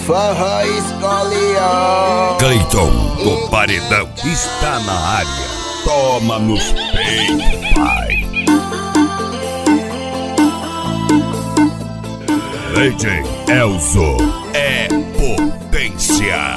Forró Escolião. Cleiton do Paredão está na área. Toma nos peitos, pai. DJ Elzo é potência.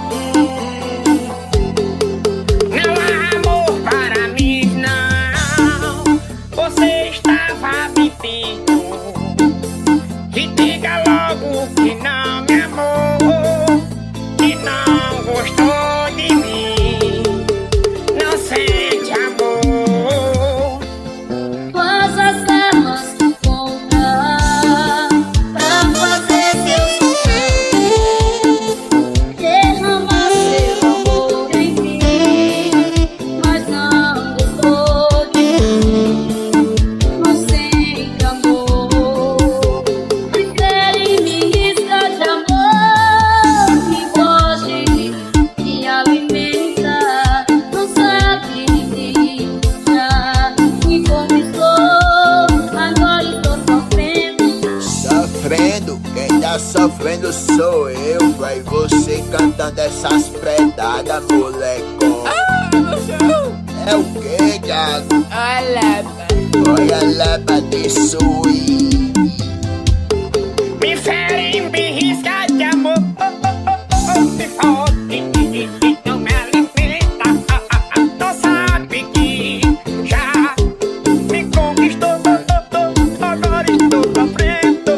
Não há amor para mim, não. Você estava mentindo. E diga logo que não me amou, que não gostou de mim, não sente amor. Quais as armas que comprar pra fazer seu sucesso? Derrama seu amor em mim, mas não gostou de mim, não sente amor. Prefere me riscar de amor que foge, que alimenta, não sabe que já me conquistou, agora estou sofrendo. Sofrendo, quem tá sofrendo sou eu. Vai você cantando essas predadas, molecão. É o que, Thiago? Olha a leva de suí. Me fere, me risca de amor, me fode, não me alimenta, não sabe que já me conquistou, agora estou sofrendo.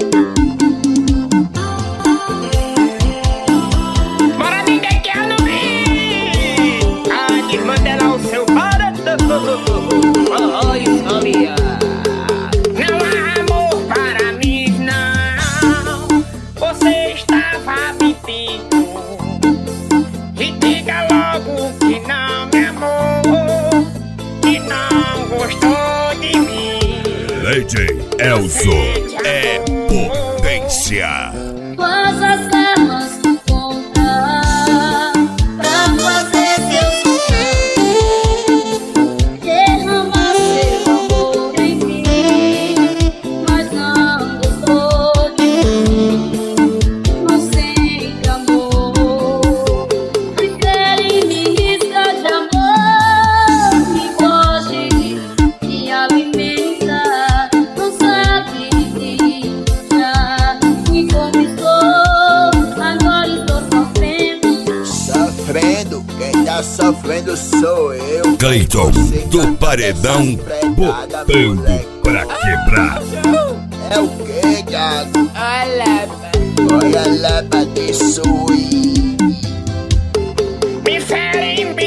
Bora, ninguém quer no mim, a irmã dela o seu paredão. Não há amor para mim, não. Você estava mentindo. E diga logo que não me amou, que não gostou de mim. DJ Elzo é potência. Quais as armas que comprar pra fazer seu sucesso? Derrama seu amor em mim, mas não gostou de mim, não sente amor. Prefere me riscar de amor que foge, que alimenta, não sabe que já me conquistou, agora estou sofrendo. Sofrendo, quem tá sofrendo sou eu. Cleiton Você do cantando Paredão essas predadas, botando molecão. pra quebrar. É o que, Thiago? Olha a leva de suí. Me fere, me